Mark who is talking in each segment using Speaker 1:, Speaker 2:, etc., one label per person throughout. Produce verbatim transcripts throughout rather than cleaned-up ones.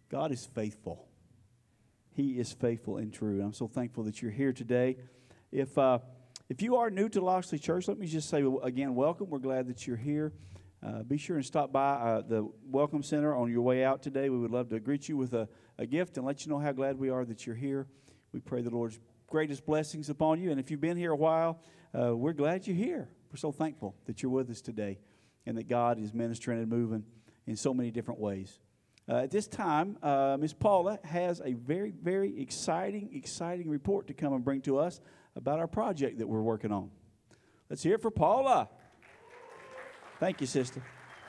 Speaker 1: God is faithful. He is faithful and true. I'm so thankful that you're here today. If uh, if you are new to Loxley Church, let me just say again, welcome. We're glad that you're here. Uh, be sure and stop by uh, the Welcome Center on your way out today. We would love to greet you with a, a gift and let you know how glad we are that you're here. We pray the Lord's greatest blessings upon you. And if you've been here a while, uh, we're glad you're here. We're so thankful that you're with us today and that God is ministering and moving in so many different ways. Uh, at this time, uh, Miss Paula has a very, very exciting, exciting report to come and bring to us about our project that we're working on. Let's hear it for Paula. Thank you, sister.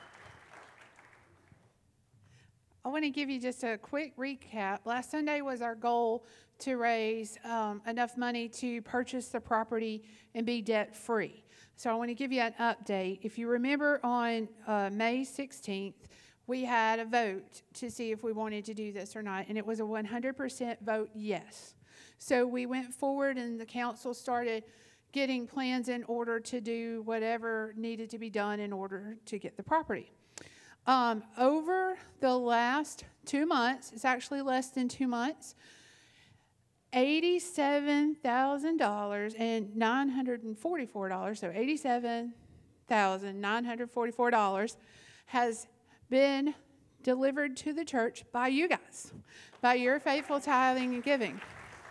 Speaker 2: I want to give you just a quick recap. Last Sunday was our goal to raise um, enough money to purchase the property and be debt-free. So I want to give you an update. If you remember on uh, May sixteenth, we had a vote to see if we wanted to do this or not, and it was a one hundred percent vote yes. So we went forward, and the council started getting plans in order to do whatever needed to be done in order to get the property. Um, over the last two months, it's actually less than two months, eighty-seven thousand dollars and nine hundred forty-four dollars, so eighty-seven thousand nine hundred forty-four dollars has been delivered to the church by you guys, by your faithful tithing and giving.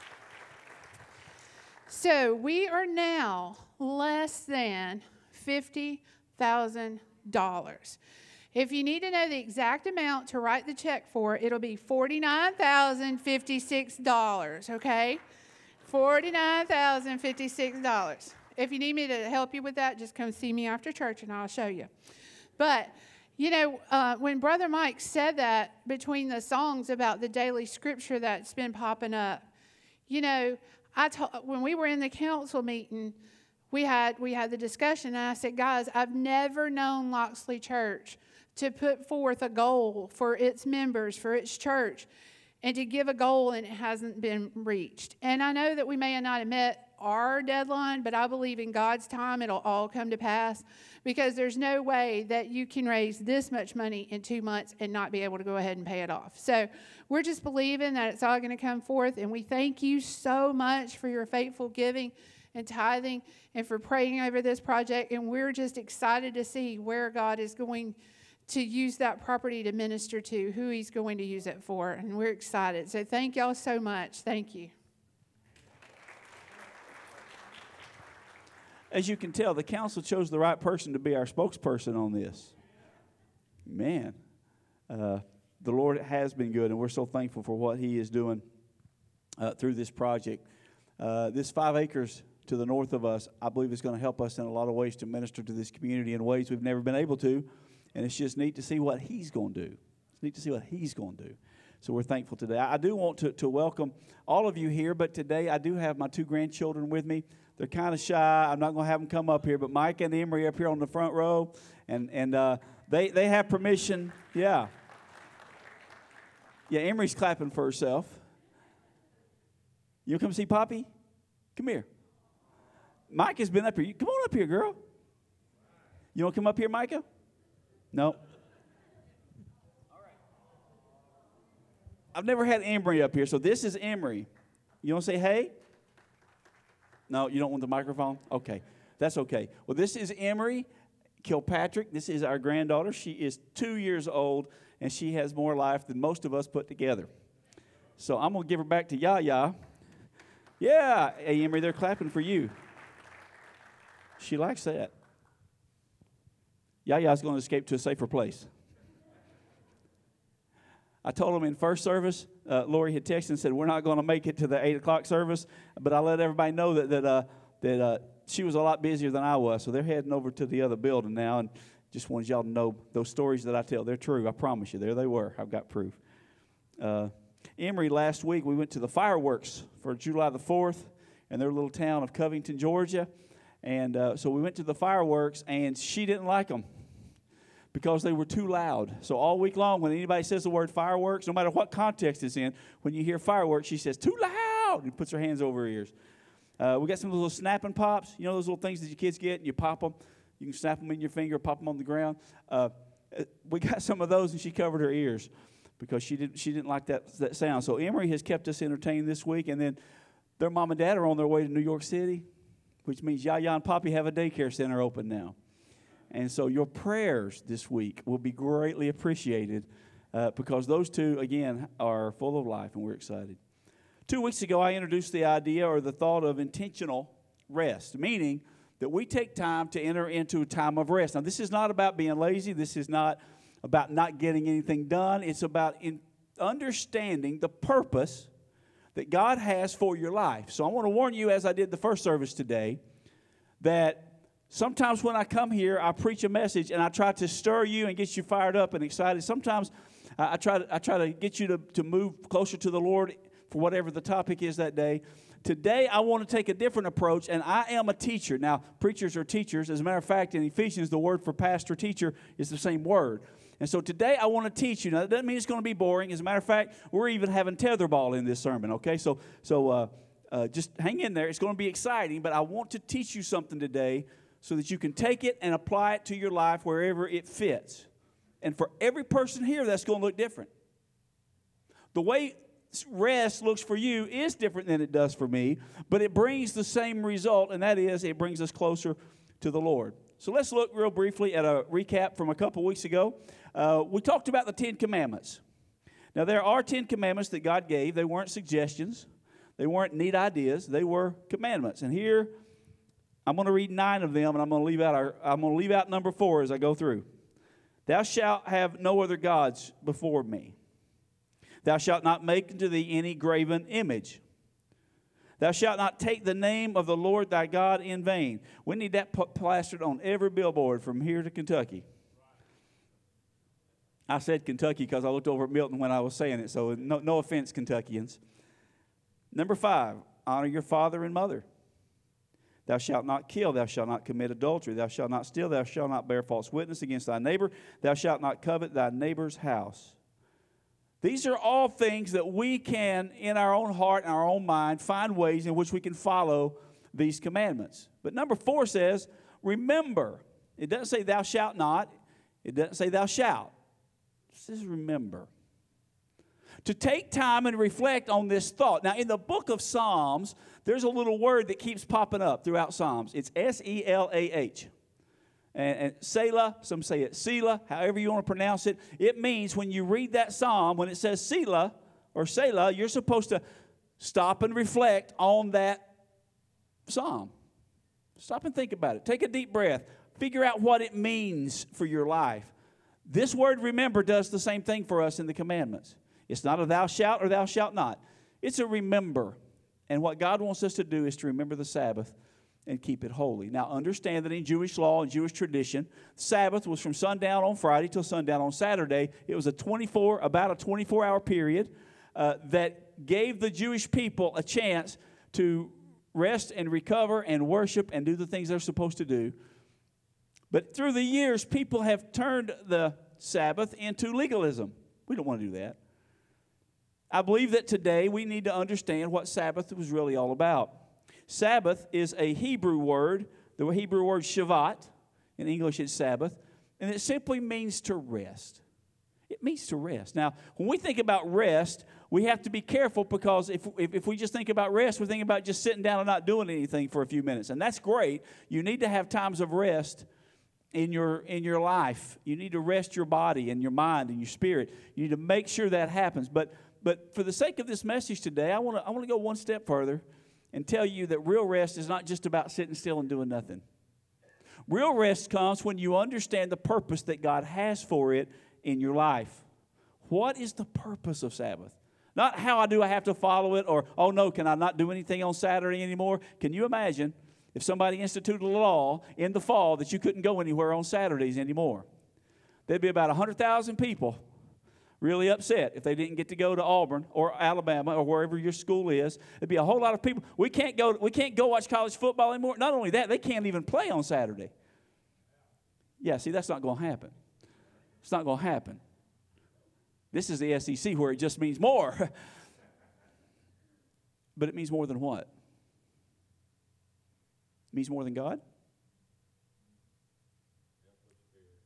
Speaker 2: So we are now less than fifty thousand dollars. If you need to know the exact amount to write the check for, it'll be forty-nine thousand fifty-six dollars, okay? forty-nine thousand fifty-six dollars. If you need me to help you with that, just come see me after church and I'll show you. But you know, uh, when Brother Mike said that between the songs about the daily scripture that's been popping up, you know, I t- when we were in the council meeting, we had we had the discussion, and I said, guys, I've never known Loxley Church to put forth a goal for its members, for its church, and to give a goal and it hasn't been reached. And I know that we may not have met our deadline, but I believe in God's time it'll all come to pass, because there's no way that you can raise this much money in two months and not be able to go ahead and pay it off. So we're just believing that it's all going to come forth, and we thank you so much for your faithful giving and tithing and for praying over this project, and we're just excited to see where God is going to use that property to minister to, who he's going to use it for, and we're excited. So thank y'all so much. Thank you.
Speaker 1: As you can tell, the council chose the right person to be our spokesperson on this. Man, uh, the Lord has been good, and we're so thankful for what he is doing uh, through this project. Uh, this five acres to the north of us, I believe, is going to help us in a lot of ways to minister to this community in ways we've never been able to, and it's just neat to see what he's going to do. It's neat to see what he's going to do. So we're thankful today. I do want to, to welcome all of you here, but today I do have my two grandchildren with me. They're kind of shy. I'm not going to have them come up here, but Mike and Emery up here on the front row, and and uh, they they have permission. Yeah, yeah. Emery's clapping for herself. You come see Poppy? Come here. Mike has been up here. You, come on up here, girl. You want to come up here, Micah? No. I've never had Emery up here, so this is Emery. You want to say hey? No, you don't want the microphone? Okay, that's okay. Well, this is Emery Kilpatrick. This is our granddaughter. She is two years old, and she has more life than most of us put together. So I'm going to give her back to Yaya. Yeah, hey, Emery, they're clapping for you. She likes that. Yaya's going to escape to a safer place. I told them in first service, uh, Lori had texted and said, we're not going to make it to the eight o'clock service, but I let everybody know that that uh, that uh, she was a lot busier than I was, so they're heading over to the other building now, and just wanted y'all to know those stories that I tell, they're true, I promise you. There they were. I've got proof. Uh, Emery, last week, we went to the fireworks for July the fourth in their little town of Covington, Georgia, and uh, so we went to the fireworks, and she didn't like them, because they were too loud. So all week long, when anybody says the word fireworks, no matter what context it's in, when you hear fireworks, she says, too loud, and puts her hands over her ears. Uh, we got some of those little snapping pops. You know those little things that your kids get, and you pop them. You can snap them in your finger, pop them on the ground. Uh, we got some of those, and she covered her ears. because she didn't she didn't like that that sound. So Emory has kept us entertained this week, and then their mom and dad are on their way to New York City, which means Yaya and Poppy have a daycare center open now. And so your prayers this week will be greatly appreciated uh, because those two, again, are full of life, and we're excited. Two weeks ago, I introduced the idea or the thought of intentional rest, meaning that we take time to enter into a time of rest. Now, this is not about being lazy. This is not about not getting anything done. It's about in understanding the purpose that God has for your life. So I want to warn you, as I did the first service today, that sometimes when I come here, I preach a message and I try to stir you and get you fired up and excited. Sometimes I, I try to I try to get you to, to move closer to the Lord for whatever the topic is that day. Today, I want to take a different approach, and I am a teacher. Now, preachers are teachers. As a matter of fact, in Ephesians, the word for pastor, teacher is the same word. And so today, I want to teach you. Now, that doesn't mean it's going to be boring. As a matter of fact, we're even having tetherball in this sermon, okay? So, so uh, uh, just hang in there. It's going to be exciting, but I want to teach you something today so that you can take it and apply it to your life wherever it fits. And for every person here, that's going to look different. The way rest looks for you is different than it does for me, but it brings the same result, and that is it brings us closer to the Lord. So let's look real briefly at a recap from a couple weeks ago. Uh, we talked about the Ten Commandments. Now, there are Ten Commandments that God gave. They weren't suggestions. They weren't neat ideas. They were commandments. And here, I'm going to read nine of them, and I'm going to leave out our, I'm going to leave out number four as I go through. Thou shalt have no other gods before me. Thou shalt not make unto thee any graven image. Thou shalt not take the name of the Lord thy God in vain. We need that plastered on every billboard from here to Kentucky. I said Kentucky because I looked over at Milton when I was saying it, so no, no offense, Kentuckians. Number five, honor your father and mother. Thou shalt not kill, thou shalt not commit adultery, thou shalt not steal, thou shalt not bear false witness against thy neighbor, thou shalt not covet thy neighbor's house. These are all things that we can, in our own heart and our own mind, find ways in which we can follow these commandments. But number four says, remember. It doesn't say thou shalt not. It doesn't say thou shalt. It says remember. To take time and reflect on this thought. Now, in the book of Psalms, there's a little word that keeps popping up throughout Psalms. It's S E L A H. And, and Selah, some say it Selah, however you want to pronounce it. It means when you read that psalm, when it says Selah or Selah, you're supposed to stop and reflect on that psalm. Stop and think about it. Take a deep breath. Figure out what it means for your life. This word remember does the same thing for us in the commandments. It's not a thou shalt or thou shalt not. It's a remember. And what God wants us to do is to remember the Sabbath and keep it holy. Now, understand that in Jewish law and Jewish tradition, Sabbath was from sundown on Friday till sundown on Saturday. It was a twenty-four, about a twenty-four hour period uh, that gave the Jewish people a chance to rest and recover and worship and do the things they're supposed to do. But through the years, people have turned the Sabbath into legalism. We don't want to do that. I believe that today we need to understand what Sabbath was really all about. Sabbath is a Hebrew word, the Hebrew word Shabbat. In English, it's Sabbath. And it simply means to rest. It means to rest. Now, when we think about rest, we have to be careful because if, if, if we just think about rest, we're thinking about just sitting down and not doing anything for a few minutes. And that's great. You need to have times of rest in your in your life. You need to rest your body and your mind and your spirit. You need to make sure that happens. But but for the sake of this message today, I want to I want to go one step further and tell you that real rest is not just about sitting still and doing nothing. Real rest comes when you understand the purpose that God has for it in your life. What is the purpose of Sabbath? Not how I do I have to follow it, or, oh no, can I not do anything on Saturday anymore? Can you imagine if somebody instituted a law in the fall that you couldn't go anywhere on Saturdays anymore? There'd be about one hundred thousand people really upset if they didn't get to go to Auburn or Alabama or wherever your school is. There'd be a whole lot of people. We can't go, we can't go watch college football anymore. Not only that, they can't even play on Saturday. Yeah, see, that's not going to happen. It's not going to happen. This is the S E C where it just means more. But it means more than what? It means more than God?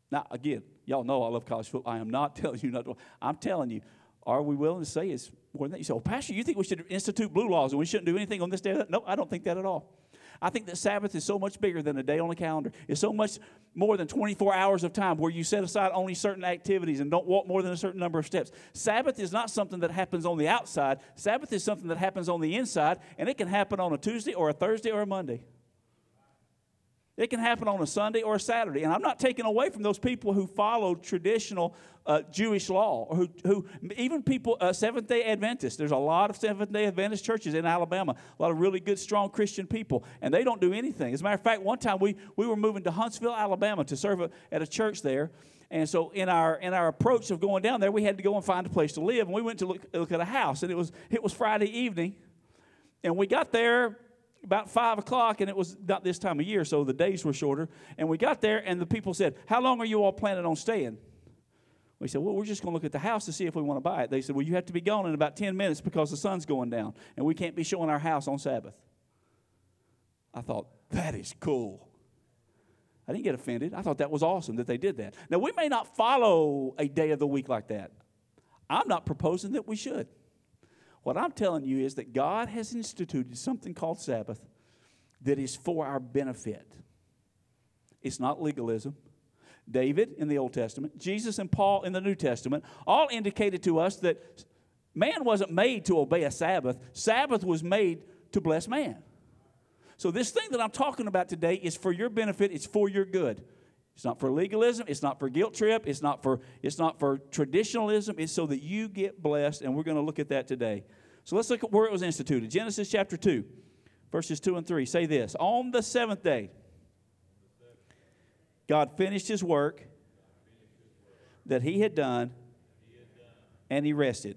Speaker 1: Now, again, y'all know I love college football. I am not telling you not to. I'm telling you, are we willing to say it's more than that? You say, oh, Pastor, you think we should institute blue laws and we shouldn't do anything on this day? No, I don't think that at all. I think that Sabbath is so much bigger than a day on a calendar. It's so much more than twenty-four hours of time where you set aside only certain activities and don't walk more than a certain number of steps. Sabbath is not something that happens on the outside. Sabbath is something that happens on the inside, and it can happen on a Tuesday or a Thursday or a Monday. It can happen on a Sunday or a Saturday. And I'm not taking away from those people who follow traditional uh, Jewish law, or who, who even people, uh, Seventh-day Adventists. There's a lot of Seventh-day Adventist churches in Alabama, a lot of really good, strong Christian people, and they don't do anything. As a matter of fact, one time we, we were moving to Huntsville, Alabama to serve a, at a church there. And so in our in our approach of going down there, we had to go and find a place to live. And we went to look, look at a house, and it was it was Friday evening. And we got there about five o'clock, and it was not this time of year, so the days were shorter. And we got there, and the people said, how long are you all planning on staying? We said, well, we're just going to look at the house to see if we want to buy it. They said, well, you have to be gone in about ten minutes because the sun's going down, and we can't be showing our house on Sabbath. I thought, that is cool. I didn't get offended. I thought that was awesome that they did that. Now, we may not follow a day of the week like that. I'm not proposing that we should. What I'm telling you is that God has instituted something called Sabbath that is for our benefit. It's not legalism. David in the Old Testament, Jesus and Paul in the New Testament, all indicated to us that man wasn't made to obey a Sabbath. Sabbath was made to bless man. So this thing that I'm talking about today is for your benefit. It's for your good. It's not for legalism. It's not for guilt trip. It's not for, it's not for traditionalism. It's so that you get blessed, and we're going to look at that today. So let's look at where it was instituted. Genesis chapter two, verses two and three say this. On the seventh day, God finished his work that he had done, and he rested.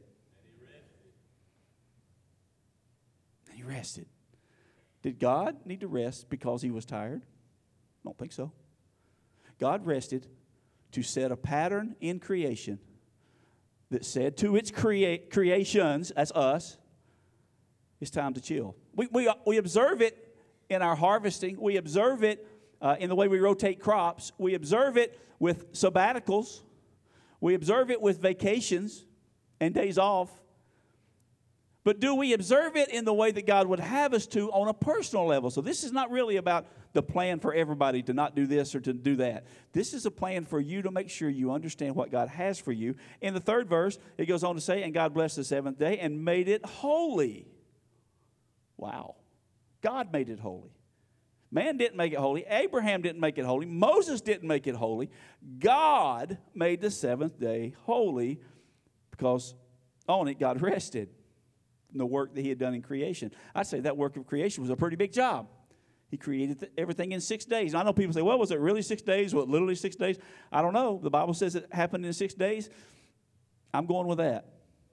Speaker 1: And he rested. Did God need to rest because he was tired? I don't think so. God rested to set a pattern in creation that said to its crea- creations, as us, it's time to chill. We, we, we observe it in our harvesting. We observe it uh, in the way we rotate crops. We observe it with sabbaticals. We observe it with vacations and days off. But do we observe it in the way that God would have us to on a personal level? So this is not really about the plan for everybody to not do this or to do that. This is a plan for you to make sure you understand what God has for you. In the third verse, it goes on to say, and God blessed the seventh day and made it holy. Wow. God made it holy. Man didn't make it holy. Abraham didn't make it holy. Moses didn't make it holy. God made the seventh day holy because on it God rested from the work that he had done in creation. I'd say that work of creation was a pretty big job. He created th- everything in six days. And I know people say, well, was it really six days? Was it literally six days? I don't know. The Bible says it happened in six days. I'm going with that.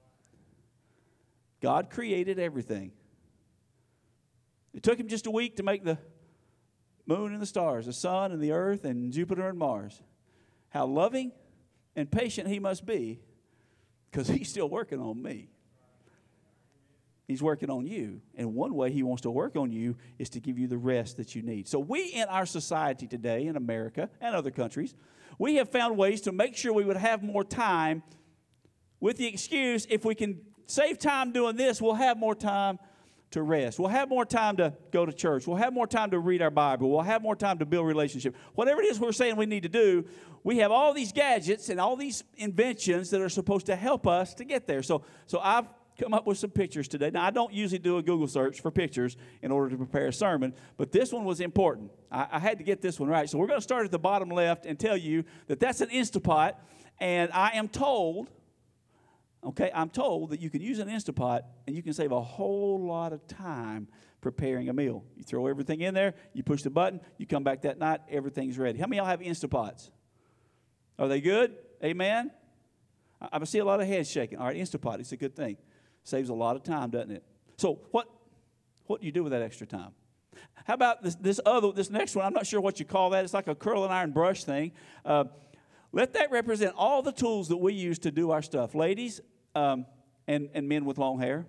Speaker 1: God created everything. It took him just a week to make the moon and the stars, the sun and the earth and Jupiter and Mars. How loving and patient he must be, because he's still working on me. He's working on you. And one way he wants to work on you is to give you the rest that you need. So we in our society today, in America and other countries, we have found ways to make sure we would have more time with the excuse, if we can save time doing this, we'll have more time to rest. We'll have more time to go to church. We'll have more time to read our Bible. We'll have more time to build relationship. Whatever it is we're saying we need to do, we have all these gadgets and all these inventions that are supposed to help us to get there. So, so I've come up with some pictures today. Now, I don't usually do a Google search for pictures in order to prepare a sermon, but this one was important. I, I had to get this one right. So we're going to start at the bottom left and tell you that that's an Instapot, and I am told, okay, I'm told that you can use an Instapot and you can save a whole lot of time preparing a meal. You throw everything in there, you push the button, you come back that night, everything's ready. How many of y'all have Instapots? Are they good? Amen? I, I see a lot of heads shaking. All right, Instapot, it's a good thing. Saves a lot of time, doesn't it? So what what do you do with that extra time? How about this this other this next one? I'm not sure what you call that. It's like a curling iron brush thing. Uh, let that represent all the tools that we use to do our stuff. Ladies um, and, and men with long hair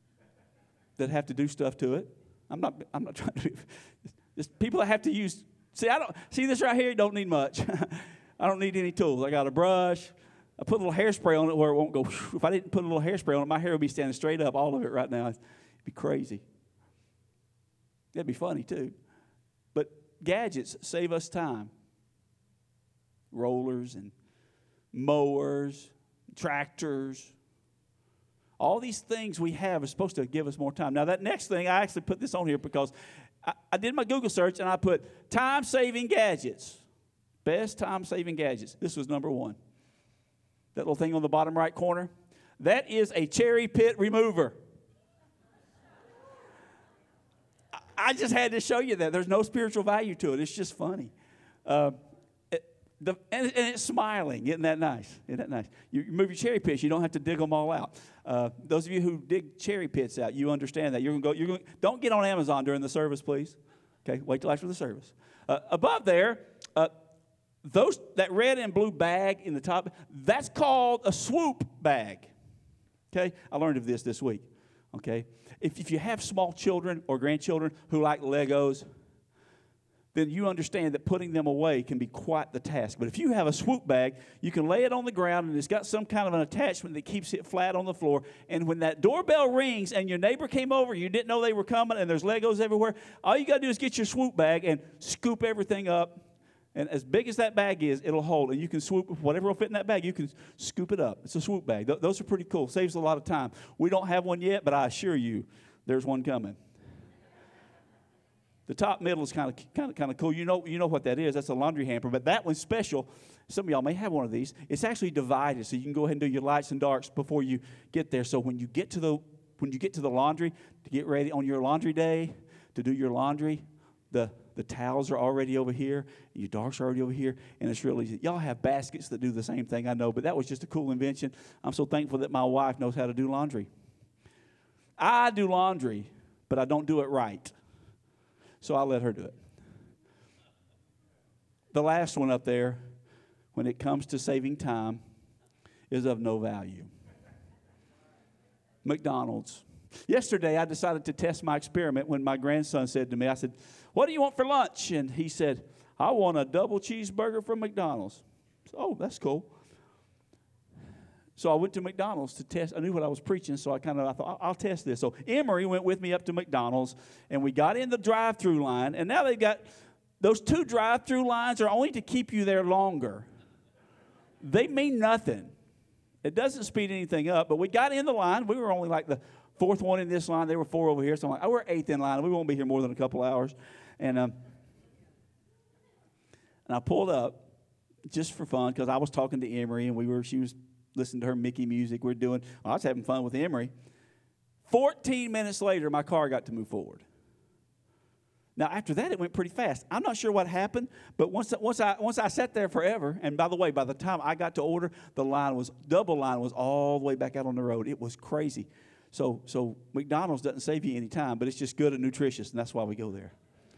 Speaker 1: that have to do stuff to it. I'm not I'm not trying to just people that have to use See, I don't see this right here. Don't need much. I don't need any tools. I got a brush. I put a little hairspray on it where it won't go. If I didn't put a little hairspray on it, my hair would be standing straight up, all of it right now. It'd be crazy. That'd be funny too. But gadgets save us time. Rollers and mowers, tractors. All these things we have are supposed to give us more time. Now, that next thing, I actually put this on here because I, I did my Google search and I put time-saving gadgets. Best time-saving gadgets. This was number one. That little thing on the bottom right corner. That is a cherry pit remover. I, I just had to show you that. There's no spiritual value to it. It's just funny. Uh, The, and, and it's smiling. Isn't that nice? Isn't that nice? You move your cherry pits. You don't have to dig them all out. Uh, those of you who dig cherry pits out, you understand that. You're gonna go. You're gonna, don't get on Amazon during the service, please. Okay, wait till after the service. Uh, above there, uh, those that red and blue bag in the top. That's called a swoop bag. Okay, I learned of this this week. Okay, if if you have small children or grandchildren who like Legos, then you understand that putting them away can be quite the task. But if you have a swoop bag, you can lay it on the ground, and it's got some kind of an attachment that keeps it flat on the floor. And when that doorbell rings and your neighbor came over, you didn't know they were coming, and there's Legos everywhere, all you got to do is get your swoop bag and scoop everything up. And as big as that bag is, it'll hold. And you can swoop, whatever will fit in that bag, you can scoop it up. It's a swoop bag. Th- those are pretty cool. Saves a lot of time. We don't have one yet, but I assure you there's one coming. The top middle is kind of kind of kind of cool. You know you know what that is. That's a laundry hamper. But that one's special. Some of y'all may have one of these. It's actually divided, so you can go ahead and do your lights and darks before you get there. So when you get to the when you get to the laundry to get ready on your laundry day to do your laundry, the the towels are already over here, your darks are already over here, and it's really easy. Y'all have baskets that do the same thing, I know, but that was just a cool invention. I'm so thankful that my wife knows how to do laundry. I do laundry, but I don't do it right. So I'll let her do it. The last one up there, when it comes to saving time, is of no value. McDonald's. Yesterday, I decided to test my experiment when my grandson said to me, I said, "What do you want for lunch?" And he said, "I want a double cheeseburger from McDonald's." So, oh, that's cool. So I went to McDonald's to test. I knew what I was preaching, so I kind of I thought, I'll test this. So Emery went with me up to McDonald's, and we got in the drive-through line. And now they've got those two drive-through lines are only to keep you there longer. They mean nothing. It doesn't speed anything up. But we got in the line. We were only like the fourth one in this line. There were four over here. So I'm like, oh, we're eighth in line. We won't be here more than a couple hours. And um, and I pulled up just for fun because I was talking to Emery, and we were she was. Listening to her Mickey music. We're doing, well, I was having fun with Emery. fourteen minutes later, my car got to move forward. Now, after that, it went pretty fast. I'm not sure what happened, but once, once, I, once I sat there forever, and by the way, by the time I got to order, the line was, double line was all the way back out on the road. It was crazy. So, so McDonald's doesn't save you any time, but it's just good and nutritious, and that's why we go there.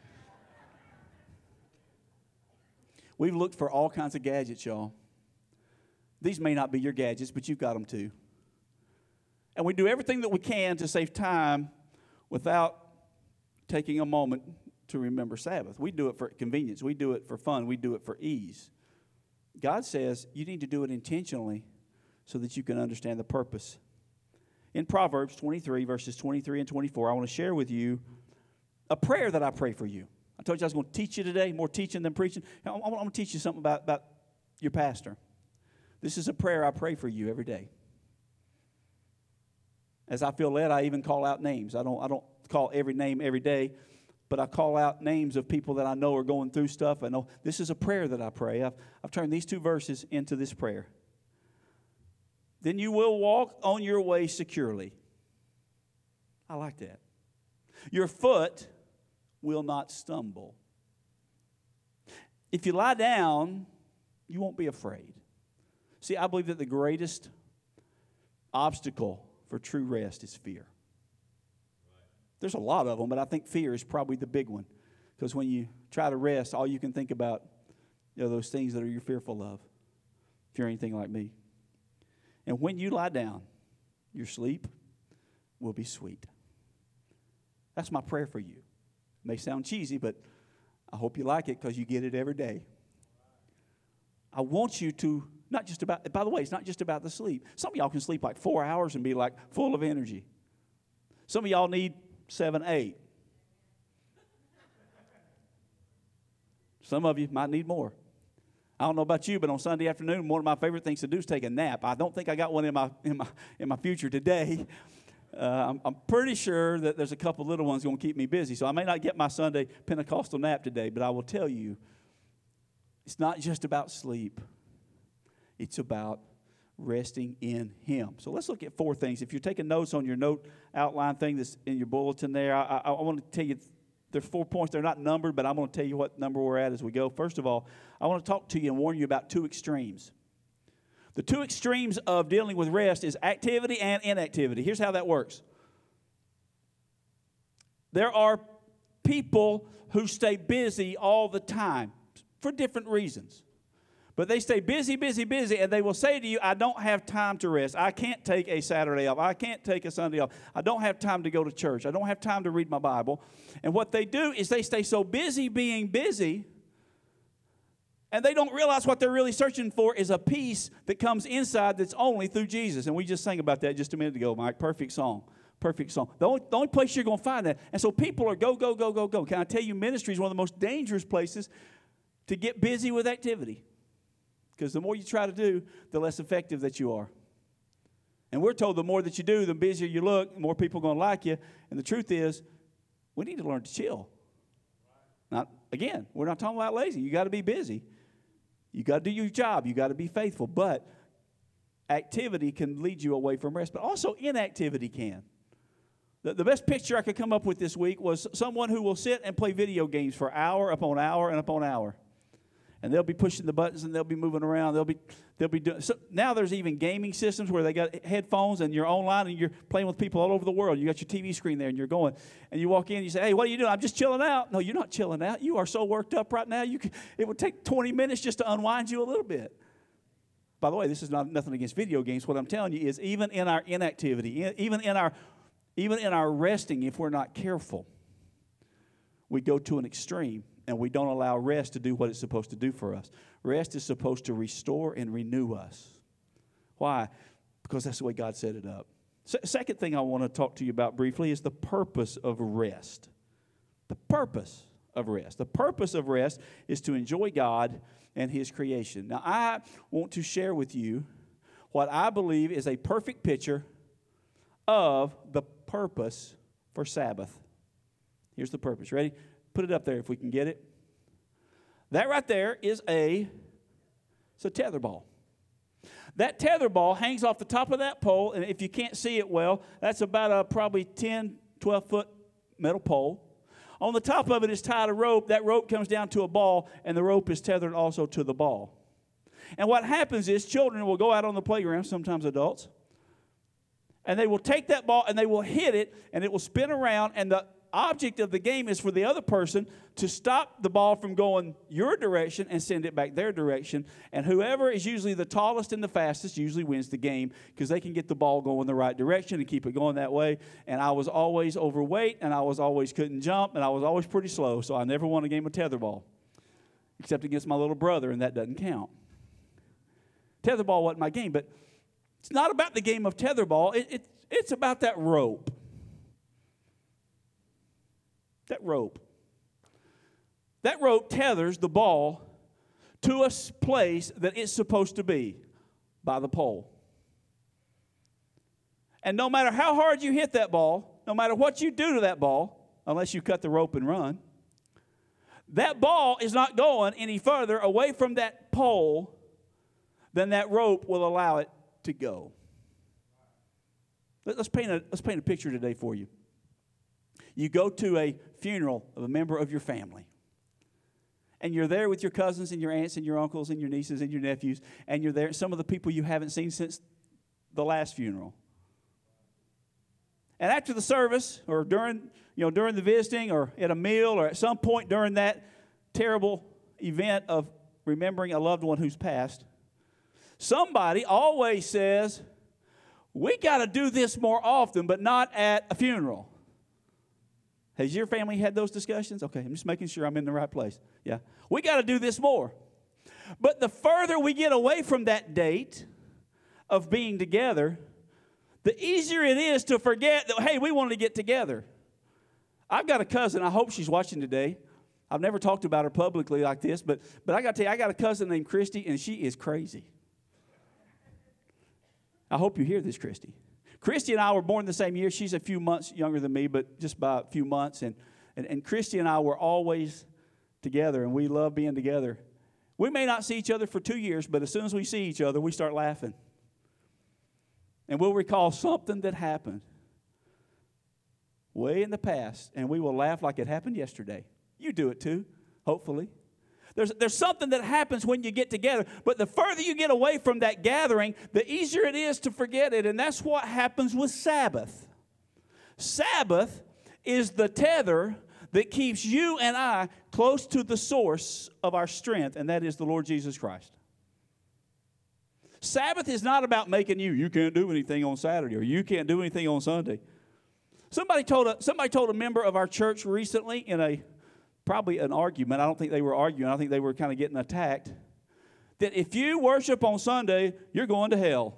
Speaker 1: We've looked for all kinds of gadgets, y'all. These may not be your gadgets, but you've got them too. And we do everything that we can to save time without taking a moment to remember Sabbath. We do it for convenience. We do it for fun. We do it for ease. God says you need to do it intentionally so that you can understand the purpose. In Proverbs twenty-three, verses twenty-three and twenty-four, I want to share with you a prayer that I pray for you. I told you I was going to teach you today, more teaching than preaching. I want to teach you something about, about your pastor. This is a prayer I pray for you every day. As I feel led, I even call out names. I don't I don't call every name every day, but I call out names of people that I know are going through stuff. I know this is a prayer that I pray. I've, I've turned these two verses into this prayer. Then you will walk on your way securely. I like that. Your foot will not stumble. If you lie down, you won't be afraid. See, I believe that the greatest obstacle for true rest is fear. There's a lot of them, but I think fear is probably the big one. Because when you try to rest, all you can think about, you know, those things that are you're fearful of, if you're anything like me. And when you lie down, your sleep will be sweet. That's my prayer for you. It may sound cheesy, but I hope you like it because you get it every day. I want you to, not just about, by the way, it's not just about the sleep. Some of y'all can sleep like four hours and be like full of energy. Some of y'all need seven, eight. Some of you might need more. I don't know about you, but on Sunday afternoon, one of my favorite things to do is take a nap. I don't think I got one in my in my in my future today. Uh, I'm, I'm pretty sure that there's a couple little ones going to keep me busy, so I may not get my Sunday Pentecostal nap today. But I will tell you, it's not just about sleep. It's about resting in Him. So let's look at four things. If you're taking notes on your note outline thing that's in your bulletin there, I, I, I want to tell you. There's four points. They're not numbered, but I'm going to tell you what number we're at as we go. First of all, I want to talk to you and warn you about two extremes. The two extremes of dealing with rest is activity and inactivity. Here's how that works. There are people who stay busy all the time for different reasons. But they stay busy, busy, busy, and they will say to you, I don't have time to rest. I can't take a Saturday off. I can't take a Sunday off. I don't have time to go to church. I don't have time to read my Bible. And what they do is they stay so busy being busy, and they don't realize what they're really searching for is a peace that comes inside that's only through Jesus. And we just sang about that just a minute ago, Mike. Perfect song. Perfect song. The only, the only place you're going to find that. And so people are go, go, go, go, go. Can I tell you, ministry is one of the most dangerous places to get busy with activity. Because the more you try to do, the less effective that you are. And we're told the more that you do, the busier you look, the more people are going to like you. And the truth is, we need to learn to chill. Now, again, we're not talking about lazy. You got to be busy. You got to do your job. You got to be faithful. But activity can lead you away from rest. But also inactivity can. The, the best picture I could come up with this week was someone who will sit and play video games for hour upon hour and upon hour. And they'll be pushing the buttons and they'll be moving around. They'll be they'll be doing. So now there's even gaming systems where they got headphones and you're online and you're playing with people all over the world. You got your T V screen there and you're going. And you walk in and you say, hey, what are you doing? I'm just chilling out. No, you're not chilling out. You are so worked up right now. You can, it would take twenty minutes just to unwind you a little bit. By the way, this is not nothing against video games. What I'm telling you is even in our inactivity, even in our even in our resting, if we're not careful, we go to an extreme. And we don't allow rest to do what it's supposed to do for us. Rest is supposed to restore and renew us. Why? Because that's the way God set it up. S- second thing I want to talk to you about briefly is the purpose of rest. The purpose of rest. The purpose of rest is to enjoy God and His creation. Now, I want to share with you what I believe is a perfect picture of the purpose for Sabbath. Here's the purpose. Ready? Put it up there if we can get it. That right there is a, it's a tether ball. That tether ball hangs off the top of that pole, and if you can't see it well, that's about a probably ten, twelve foot metal pole. On the top of it is tied a rope. That rope comes down to a ball, and the rope is tethered also to the ball. And what happens is children will go out on the playground, sometimes adults, and they will take that ball and they will hit it, and it will spin around, and the object of the game is for the other person to stop the ball from going your direction and send it back their direction. And whoever is usually the tallest and the fastest usually wins the game because they can get the ball going the right direction and keep it going that way. And I was always overweight, and I was always couldn't jump, and I was always pretty slow, so I never won a game of tetherball, except against my little brother, and that doesn't count. Tetherball wasn't my game, but it's not about the game of tetherball. It, it, it's about that rope. That rope. That rope tethers the ball to a place that it's supposed to be, by the pole. And no matter how hard you hit that ball, no matter what you do to that ball, unless you cut the rope and run, that ball is not going any further away from that pole than that rope will allow it to go. Let's paint a, let's paint a picture today for you. You go to a funeral of a member of your family. And you're there with your cousins and your aunts and your uncles and your nieces and your nephews. And you're there, some of the people you haven't seen since the last funeral. And after the service, or during, you know, during the visiting, or at a meal, or at some point during that terrible event of remembering a loved one who's passed, somebody always says, we got to do this more often, but not at a funeral. Has your family had those discussions? Okay, I'm just making sure I'm in the right place. Yeah. We got to do this more. But the further we get away from that date of being together, the easier it is to forget that, hey, we wanted to get together. I've got a cousin. I hope she's watching today. I've never talked about her publicly like this, but, but I got to tell you, I got a cousin named Christy, and she is crazy. I hope you hear this, Christy. Christy and I were born the same year. She's a few months younger than me, but just by a few months. And, and, and Christy and I were always together, and we love being together. We may not see each other for two years, but as soon as we see each other, we start laughing. And we'll recall something that happened way in the past, and we will laugh like it happened yesterday. You do it too, hopefully. There's, there's something that happens when you get together, but the further you get away from that gathering, the easier it is to forget it, and that's what happens with Sabbath. Sabbath is the tether that keeps you and I close to the source of our strength, and that is the Lord Jesus Christ. Sabbath is not about making you, you can't do anything on Saturday, or you can't do anything on Sunday. Somebody told a, somebody told a member of our church recently in a probably an argument. I don't think they were arguing. I think they were kind of getting attacked. That if you worship on Sunday, you're going to hell.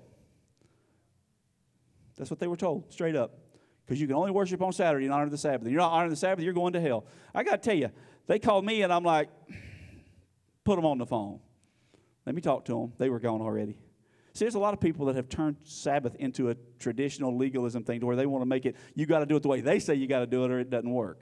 Speaker 1: That's what they were told, straight up. Because you can only worship on Saturday and honor the Sabbath. And you're not honoring the Sabbath, you're going to hell. I got to tell you, they called me and I'm like, put them on the phone. Let me talk to them. They were gone already. See, there's a lot of people that have turned Sabbath into a traditional legalism thing to where they want to make it, you got to do it the way they say you got to do it or it doesn't work.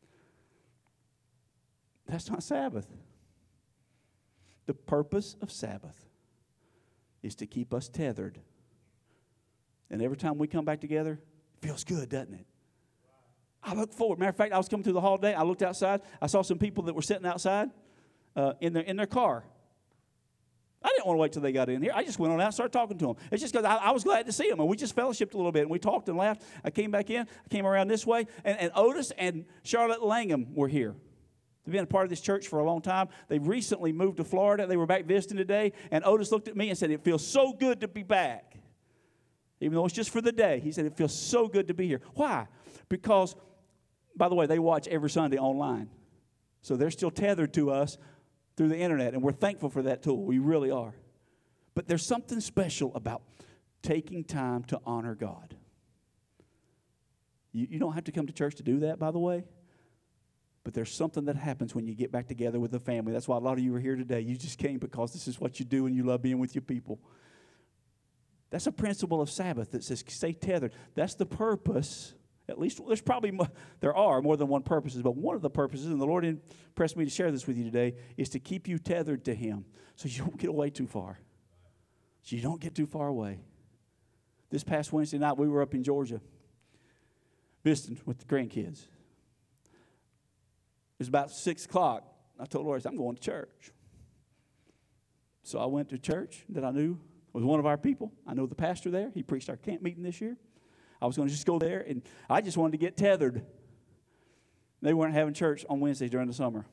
Speaker 1: That's not Sabbath. The purpose of Sabbath is to keep us tethered. And every time we come back together, it feels good, doesn't it? I look forward. Matter of fact, I was coming through the hall today. I looked outside. I saw some people that were sitting outside uh, in their in their car. I didn't want to wait till they got in here. I just went on out and started talking to them. It's just because I, I was glad to see them. And we just fellowshiped a little bit. And we talked and laughed. I came back in. I came around this way. And, and Otis and Charlotte Langham were here. They've been a part of this church for a long time. They've recently moved to Florida. They were back visiting today. And Otis looked at me and said, it feels so good to be back. Even though it's just for the day. He said, it feels so good to be here. Why? Because, by the way, they watch every Sunday online. So they're still tethered to us through the internet. And we're thankful for that tool. We really are. But there's something special about taking time to honor God. You, you don't have to come to church to do that, by the way. But there's something that happens when you get back together with the family. That's why a lot of you are here today. You just came because this is what you do and you love being with your people. That's a principle of Sabbath that says stay tethered. That's the purpose. At least there's probably more, there are more than one purposes, but one of the purposes, and the Lord impressed me to share this with you today, is to keep you tethered to Him so you don't get away too far. So you don't get too far away. This past Wednesday night, we were up in Georgia visiting with the grandkids. It was about six o'clock. I told Lori, I'm going to church. So I went to church that I knew was one of our people. I know the pastor there. He preached our camp meeting this year. I was going to just go there, and I just wanted to get tethered. They weren't having church on Wednesdays during the summer.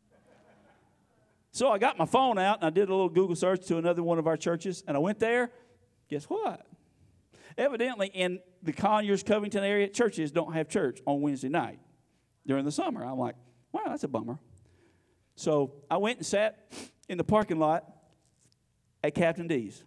Speaker 1: So I got my phone out, and I did a little Google search to another one of our churches, and I went there. Guess what? Evidently, in the Conyers, Covington area, churches don't have church on Wednesday night during the summer. I'm like, wow, that's a bummer. So I went and sat in the parking lot at Captain D's.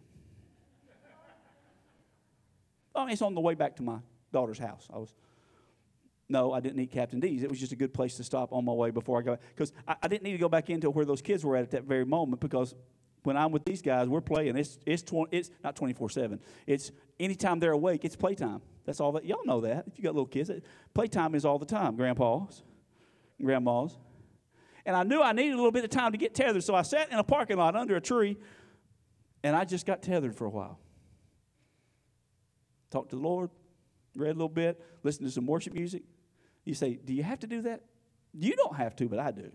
Speaker 1: I mean, it's on the way back to my daughter's house. I was, no, I didn't eat Captain D's. It was just a good place to stop on my way before I got, because I, I didn't need to go back into where those kids were at at that very moment, because when I'm with these guys, we're playing. It's it's tw- it's not twenty-four seven. It's anytime they're awake, it's playtime. That's all that. Y'all know that. If you got little kids, playtime is all the time, grandpas and grandmas. And I knew I needed a little bit of time to get tethered, so I sat in a parking lot under a tree, and I just got tethered for a while. Talked to the Lord, read a little bit, listened to some worship music. You say, do you have to do that? You don't have to, but I do.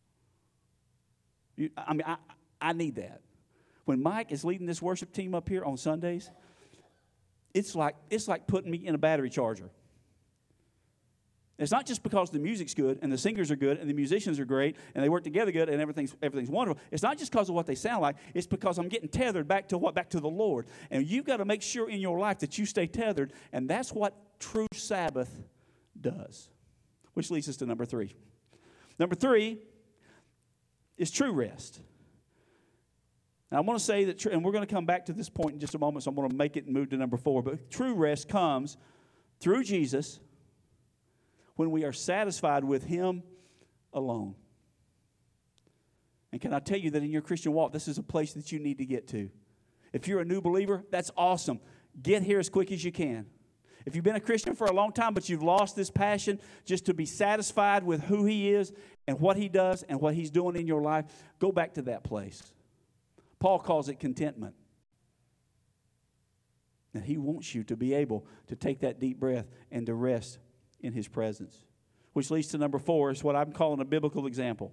Speaker 1: You, I mean, I, I need that. When Mike is leading this worship team up here on Sundays, it's like it's like putting me in a battery charger. It's not just because the music's good and the singers are good and the musicians are great and they work together good and everything's everything's wonderful. It's not just because of what they sound like. It's because I'm getting tethered back to what? Back to the Lord. And you've got to make sure in your life that you stay tethered, and that's what true Sabbath does. which leads us to number three. Number three is true rest. Now, I want to say that, and we're going to come back to this point in just a moment, so I'm going to make it and move to number four. But true rest comes through Jesus when we are satisfied with Him alone. And can I tell you that in your Christian walk, this is a place that you need to get to. If you're a new believer, that's awesome. Get here as quick as you can. If you've been a Christian for a long time, but you've lost this passion just to be satisfied with who He is and what He does and what He's doing in your life, go back to that place. Paul calls it contentment. And he wants you to be able to take that deep breath and to rest in His presence. Which leads to number four, is what I'm calling a biblical example.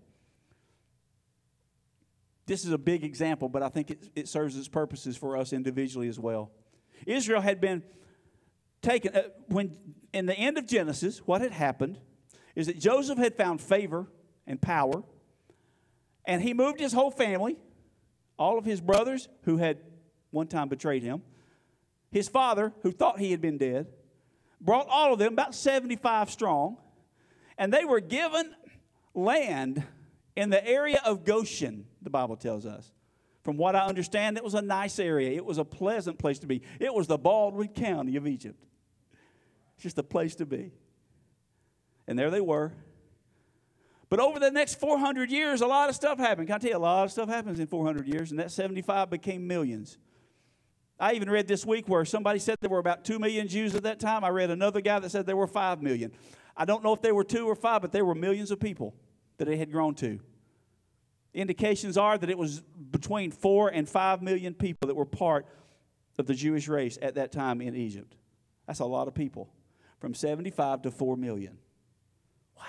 Speaker 1: This is a big example, but I think it, it serves its purposes for us individually as well. Israel had been taken, uh, when in the end of Genesis, what had happened is that Joseph had found favor and power, and he moved his whole family, all of his brothers who had one time betrayed him, his father who thought he had been dead, brought all of them, about seventy-five strong, and they were given land in the area of Goshen, the Bible tells us. From what I understand, it was a nice area. It was a pleasant place to be. It was the Baldwin County of Egypt. It's just a place to be. And there they were. But over the next four hundred years, a lot of stuff happened. Can I tell you, a lot of stuff happens in four hundred years, and that seventy-five became millions. I even read this week where somebody said there were about two million Jews at that time. I read another guy that said there were five million. I don't know if there were two or five, but there were millions of people that it had grown to. Indications are that it was between four and five million people that were part of the Jewish race at that time in Egypt. That's a lot of people. From seventy-five to four million. Wow.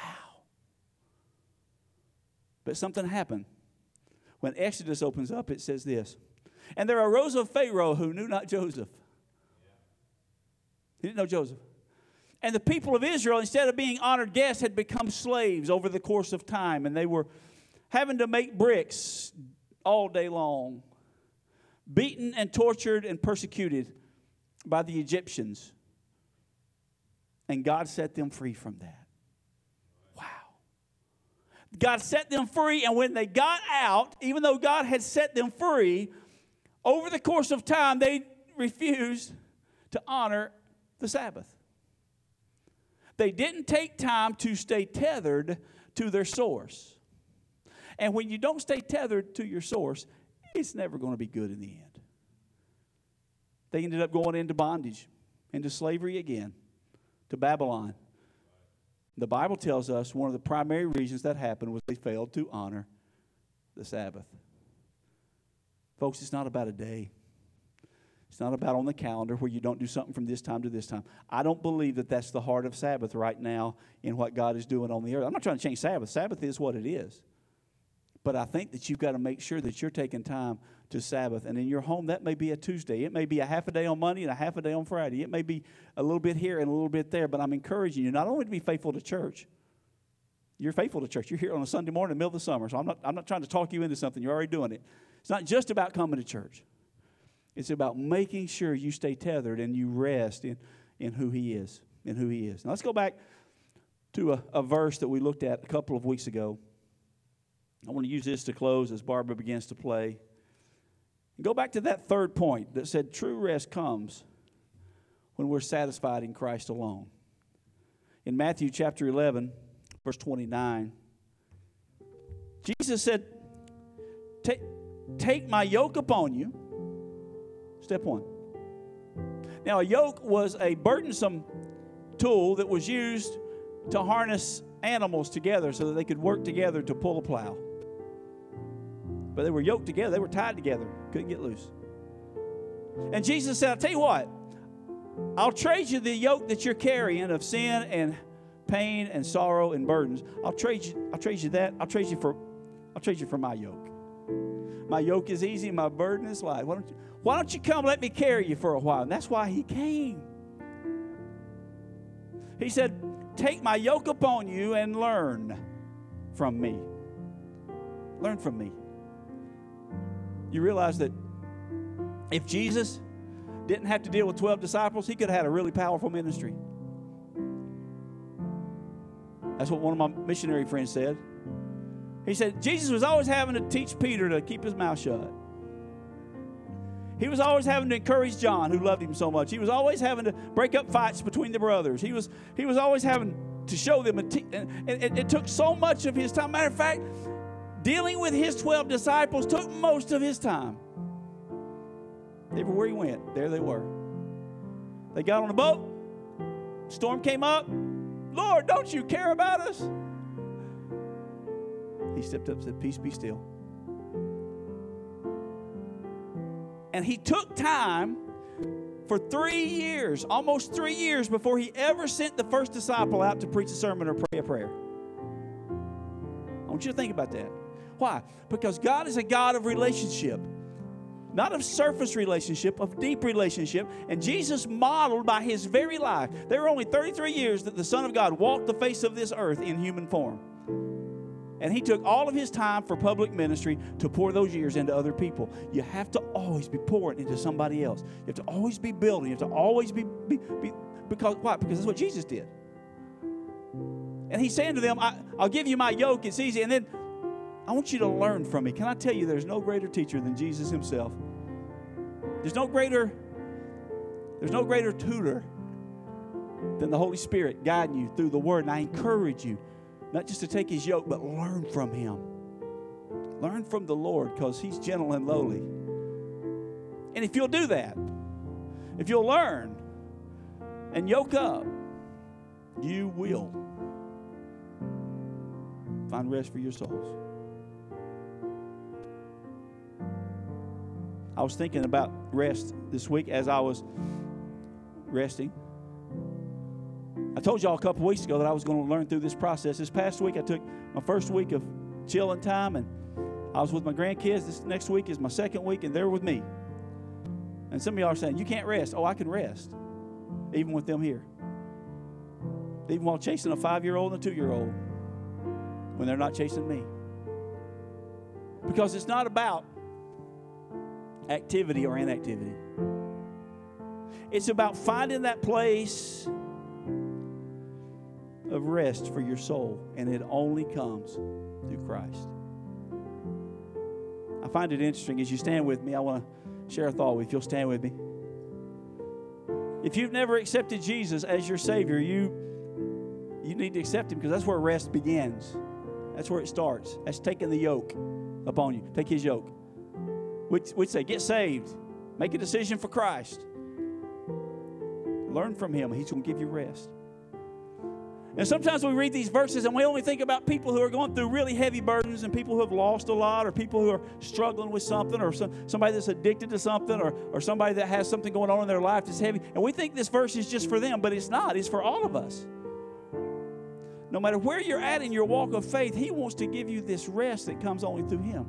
Speaker 1: But something happened. When Exodus opens up, it says this. And there arose a Pharaoh who knew not Joseph. He didn't know Joseph. And the people of Israel, instead of being honored guests, had become slaves over the course of time. And they were having to make bricks all day long, beaten and tortured and persecuted by the Egyptians. And God set them free from that. Wow. God set them free, and when they got out, even though God had set them free, over the course of time, they refused to honor the Sabbath. They didn't take time to stay tethered to their source. And when you don't stay tethered to your source, it's never going to be good in the end. They ended up going into bondage, into slavery again, to Babylon. The Bible tells us one of the primary reasons that happened was they failed to honor the Sabbath. Folks, it's not about a day. It's not about on the calendar where you don't do something from this time to this time. I don't believe that that's the heart of Sabbath right now in what God is doing on the earth. I'm not trying to change Sabbath. Sabbath is what it is. But I think that you've got to make sure that you're taking time to Sabbath. And in your home, that may be a Tuesday. It may be a half a day on Monday and a half a day on Friday. It may be a little bit here and a little bit there. But I'm encouraging you not only to be faithful to church. You're faithful to church. You're here on a Sunday morning in the middle of the summer. So I'm not, I'm not trying to talk you into something. You're already doing it. It's not just about coming to church. It's about making sure you stay tethered and you rest in, in who He is. In who He is. Now let's go back to a, a verse that we looked at a couple of weeks ago. I want to use this to close as Barbara begins to play. Go back to that third point that said true rest comes when we're satisfied in Christ alone. In Matthew chapter eleven, verse twenty-nine, Jesus said, take, take my yoke upon you. Step one. Now, a yoke was a burdensome tool that was used to harness animals together so that they could work together to pull a plow. But they were yoked together. They were tied together. Couldn't get loose. And Jesus said, I'll tell you what. I'll trade you the yoke that you're carrying of sin and pain and sorrow and burdens. I'll trade you, I'll trade you that. I'll trade you for I'll trade you for my yoke. My yoke is easy, my burden is light. Why don't you, why don't you come let me carry you for a while? And that's why He came. He said, take my yoke upon you and learn from me. Learn from me. You realize that if Jesus didn't have to deal with twelve disciples, He could have had a really powerful ministry. That's what one of my missionary friends said. He said, Jesus was always having to teach Peter to keep his mouth shut. He was always having to encourage John, who loved him so much. He was always having to break up fights between the brothers. He was, he was always having to show them. A te- and, and it, it took so much of his time. Matter of fact, dealing with his twelve disciples took most of his time. Everywhere he went, there they were. They got on a boat. Storm came up. Lord, don't you care about us? He stepped up and said, peace be still. And he took time for three years, almost three years, before he ever sent the first disciple out to preach a sermon or pray a prayer. I want you to think about that. Why? Because God is a God of relationship. Not of surface relationship, of deep relationship. And Jesus modeled by his very life. There were only thirty-three years that the Son of God walked the face of this earth in human form. And he took all of his time for public ministry to pour those years into other people. You have to always be pouring into somebody else. You have to always be building. You have to always be, be, be because why? Because that's what Jesus did. And he's saying to them, I, I'll give you my yoke, it's easy. And then I want you to learn from me. Can I tell you, there's no greater teacher than Jesus himself. There's no greater, there's no greater tutor than the Holy Spirit guiding you through the Word. And I encourage you, not just to take his yoke, but learn from him. Learn from the Lord, because he's gentle and lowly. And if you'll do that, if you'll learn and yoke up, you will find rest for your souls. I was thinking about rest this week as I was resting. I told y'all a couple weeks ago that I was going to learn through this process. This past week, I took my first week of chilling time, and I was with my grandkids. This next week is my second week, and they're with me. And some of y'all are saying, you can't rest. Oh, I can rest, even with them here. Even while chasing a five-year-old and a two-year-old, when they're not chasing me. Because it's not about activity or inactivity. It's about finding that place of rest for your soul, and it only comes through Christ. I find it interesting as you stand with me. I want to share a thought with you. If you'll stand with me. If you've never accepted Jesus as your Savior, you you need to accept him, because that's where rest begins. That's where it starts. That's taking the yoke upon you. Take his yoke. We'd, we'd say, get saved. Make a decision for Christ. Learn from him. He's going to give you rest. And sometimes we read these verses and we only think about people who are going through really heavy burdens, and people who have lost a lot, or people who are struggling with something, or some, somebody that's addicted to something, or, or somebody that has something going on in their life that's heavy. And we think this verse is just for them, but it's not. It's for all of us. No matter where you're at in your walk of faith, he wants to give you this rest that comes only through him.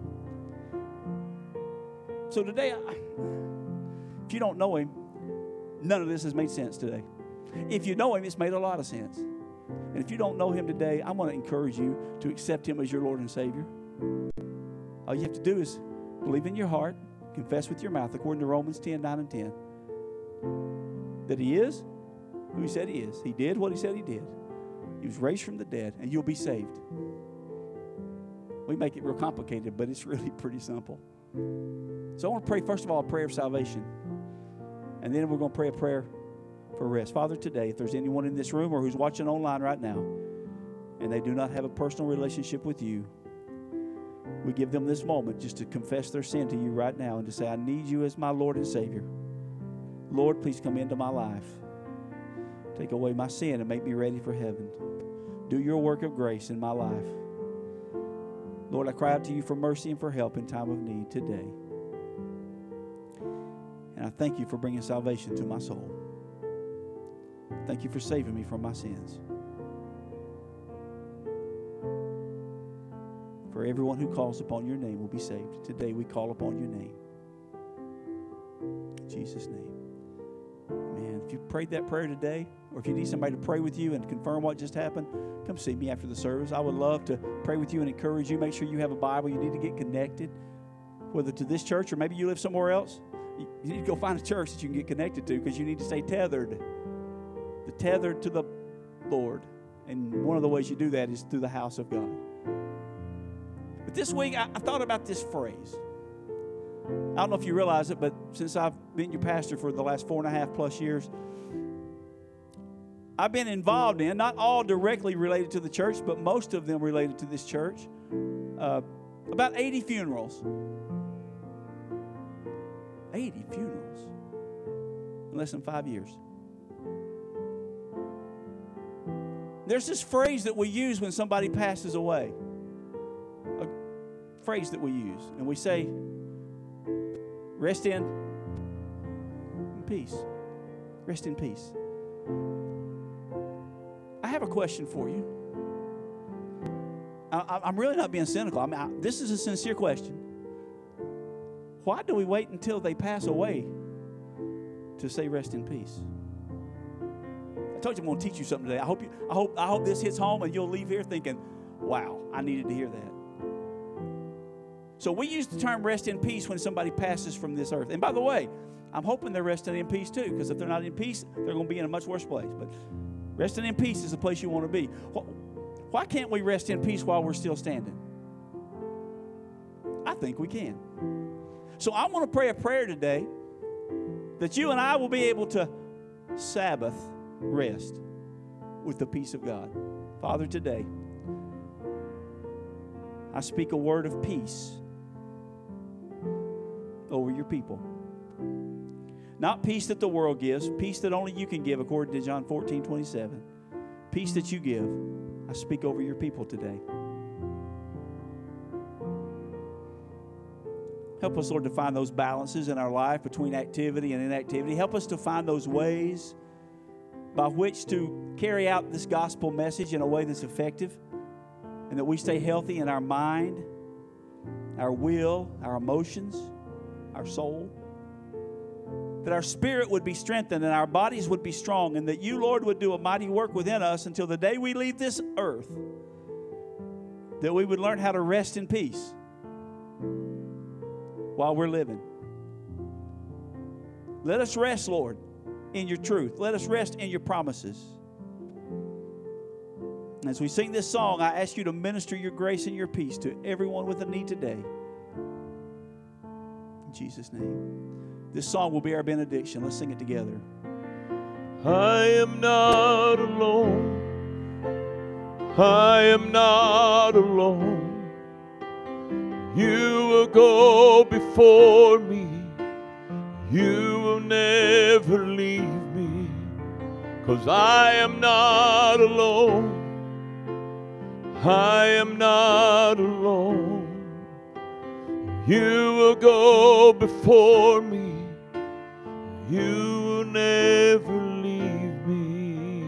Speaker 1: So today, if you don't know him, none of this has made sense today. If you know him, it's made a lot of sense. And if you don't know him today, I want to encourage you to accept him as your Lord and Savior. All you have to do is believe in your heart, confess with your mouth, according to Romans ten, nine and ten, that he is who he said he is. He did what he said he did. He was raised from the dead, and you'll be saved. We make it real complicated, but it's really pretty simple. So I want to pray, first of all, a prayer of salvation. And then we're going to pray a prayer for rest. Father, today, if there's anyone in this room or who's watching online right now, and they do not have a personal relationship with you, we give them this moment just to confess their sin to you right now and to say, I need you as my Lord and Savior. Lord, please come into my life. Take away my sin and make me ready for heaven. Do your work of grace in my life. Lord, I cry out to you for mercy and for help in time of need today. And I thank you for bringing salvation to my soul. Thank you for saving me from my sins. For everyone who calls upon your name will be saved. Today we call upon your name. In Jesus' name. Amen. If you prayed that prayer today, or if you need somebody to pray with you and confirm what just happened, come see me after the service. I would love to pray with you and encourage you. Make sure you have a Bible. You need to get connected, whether to this church or maybe you live somewhere else. You need to go find a church that you can get connected to, because you need to stay tethered. The tethered to the Lord And one of the ways you do that is through the house of God. But this week, I, I thought about this phrase. I don't know if you realize it, but since I've been your pastor for the last four and a half plus years, I've been involved in, not all directly related to the church, but most of them related to this church, uh, about eighty funerals. eighty funerals in less than five years. There's this phrase that we use when somebody passes away. A phrase that we use. And we say, rest in, in peace. Rest in peace. I have a question for you. I, I'm really not being cynical. I mean, I, this is a sincere question. Why do we wait until they pass away to say rest in peace? I told you I'm going to teach you something today. I hope you, I hope I hope this hits home and you'll leave here thinking, wow, I needed to hear that. So we use the term rest in peace when somebody passes from this earth. And by the way, I'm hoping they're resting in peace too, because if they're not in peace, they're going to be in a much worse place. But resting in peace is the place you want to be. Why can't we rest in peace while we're still standing? I think we can. So I want to pray a prayer today that you and I will be able to Sabbath rest with the peace of God. Father, today, I speak a word of peace over your people. Not peace that the world gives, peace that only you can give according to John fourteen twenty-seven. Peace that you give, I speak over your people today. Help us, Lord, to find those balances in our life between activity and inactivity. Help us to find those ways by which to carry out this gospel message in a way that's effective, and that we stay healthy in our mind, our will, our emotions, our soul. That our spirit would be strengthened and our bodies would be strong, and that you, Lord, would do a mighty work within us until the day we leave this earth, that we would learn how to rest in peace while we're living. Let us rest, Lord, in your truth. Let us rest in your promises. As we sing this song, I ask you to minister your grace and your peace to everyone with a need today. In Jesus' name. This song will be our benediction. Let's sing it together.
Speaker 3: I am not alone. I am not alone. You will go before me. You will never leave me. 'Cause I am not alone. I am not alone. You will go before me. You will never leave me.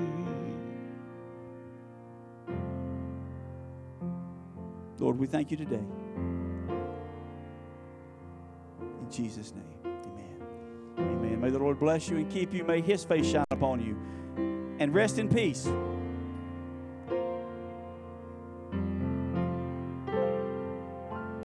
Speaker 1: Lord, we thank you today. In Jesus' name, amen. Amen. May the Lord bless you and keep you. May his face shine upon you. And rest in peace.